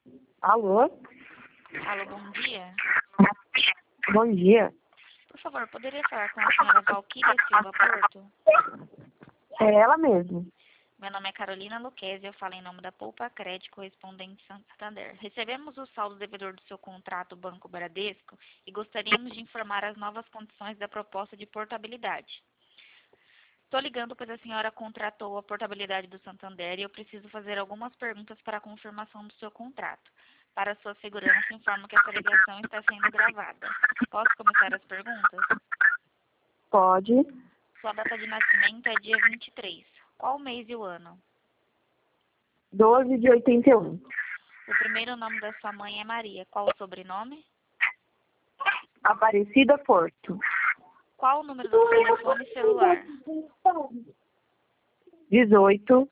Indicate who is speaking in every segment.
Speaker 1: Alô?
Speaker 2: Alô, bom dia.
Speaker 1: Bom dia.
Speaker 2: Por favor, poderia falar com a senhora Valquíria Silva Porto?
Speaker 1: É ela mesmo.
Speaker 2: Meu nome é Carolina Luquezzi, eu falo em nome da Poupa Crédito Correspondente Santander. Recebemos o saldo devedor do seu contrato Banco Bradesco e gostaríamos de informar as novas condições da proposta de portabilidade. Estou ligando pois a senhora contratou a portabilidade do Santander e eu preciso fazer algumas perguntas para a confirmação do seu contrato. Para sua segurança, informo que essa ligação está sendo gravada. Posso começar as perguntas?
Speaker 1: Pode.
Speaker 2: Sua data de nascimento é dia 23. Qual o mês e o ano?
Speaker 1: 12 de 81.
Speaker 2: O primeiro nome da sua mãe é Maria. Qual o sobrenome?
Speaker 1: Aparecida Porto.
Speaker 2: Qual o número do seu telefone celular?
Speaker 1: 18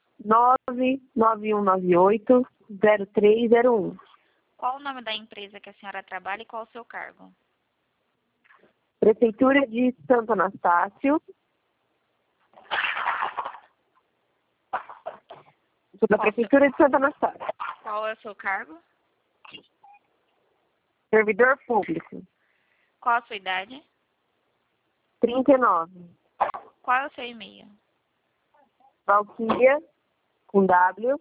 Speaker 1: 99198 0301.
Speaker 2: Qual o nome da empresa que a senhora trabalha e qual o seu cargo?
Speaker 1: Prefeitura de Santo Anastácio. Sou da Prefeitura de Santo Anastácio.
Speaker 2: Qual é o seu cargo?
Speaker 1: Servidor público.
Speaker 2: Qual a sua idade?
Speaker 1: 39.
Speaker 2: Qual é o seu e-mail?
Speaker 1: Valquíria, com W,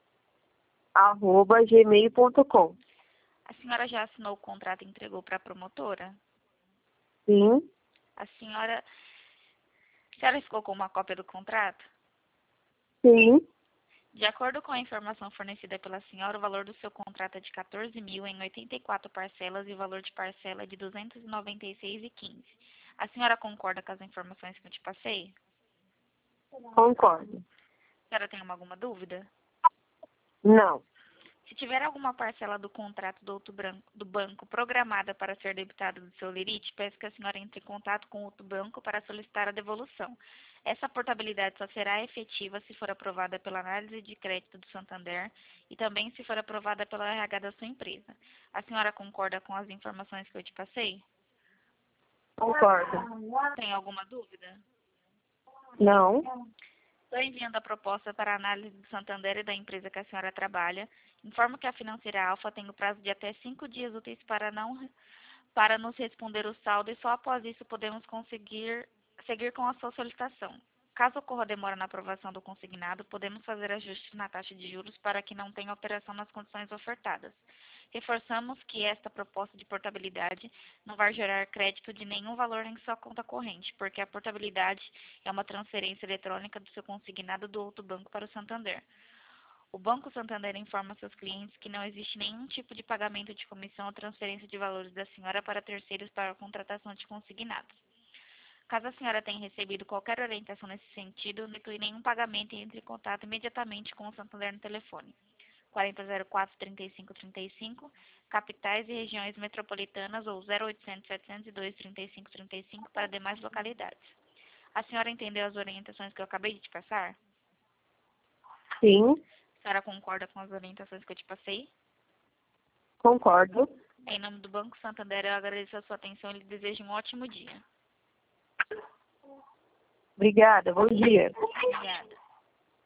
Speaker 1: @gmail.com.
Speaker 2: A senhora já assinou o contrato e entregou para a promotora?
Speaker 1: Sim,
Speaker 2: A senhora ficou com uma cópia do contrato?
Speaker 1: sim.
Speaker 2: De acordo com a informação fornecida pela senhora, o valor do seu contrato é de 14.000 em 84 parcelas e o valor de parcela é de 296,15. A senhora concorda com as informações que eu te passei?
Speaker 1: Concordo.
Speaker 2: A senhora tem alguma dúvida?
Speaker 1: Não.
Speaker 2: Se tiver alguma parcela do contrato do banco programada para ser debitada do seu limite, peço que a senhora entre em contato com outro banco para solicitar a devolução. Essa portabilidade só será efetiva se for aprovada pela análise de crédito do Santander e também se for aprovada pela RH da sua empresa. A senhora concorda com as informações que eu te passei?
Speaker 1: Concordo.
Speaker 2: Tem alguma dúvida?
Speaker 1: Não.
Speaker 2: Estou enviando a proposta para a análise do Santander e da empresa que a senhora trabalha. Informo que a financeira Alfa tem o prazo de até 5 dias úteis para nos responder o saldo e só após isso podemos seguir com a sua solicitação. Caso ocorra demora na aprovação do consignado, podemos fazer ajustes na taxa de juros para que não tenha alteração nas condições ofertadas. Reforçamos que esta proposta de portabilidade não vai gerar crédito de nenhum valor em sua conta corrente, porque a portabilidade é uma transferência eletrônica do seu consignado do outro banco para o Santander. O Banco Santander informa seus clientes que não existe nenhum tipo de pagamento de comissão ou transferência de valores da senhora para terceiros para a contratação de consignados. Caso a senhora tenha recebido qualquer orientação nesse sentido, não inclui nenhum pagamento e entre em contato imediatamente com o Santander no telefone 4004-3535, capitais e regiões metropolitanas ou 0800 702 3535 para demais localidades. A senhora entendeu as orientações que eu acabei de te passar?
Speaker 1: Sim,
Speaker 2: A senhora concorda com as orientações que eu te passei?
Speaker 1: concordo.
Speaker 2: Em nome do Banco Santander, eu agradeço a sua atenção e lhe desejo um ótimo dia.
Speaker 1: Obrigada. Bom dia.
Speaker 2: Obrigada.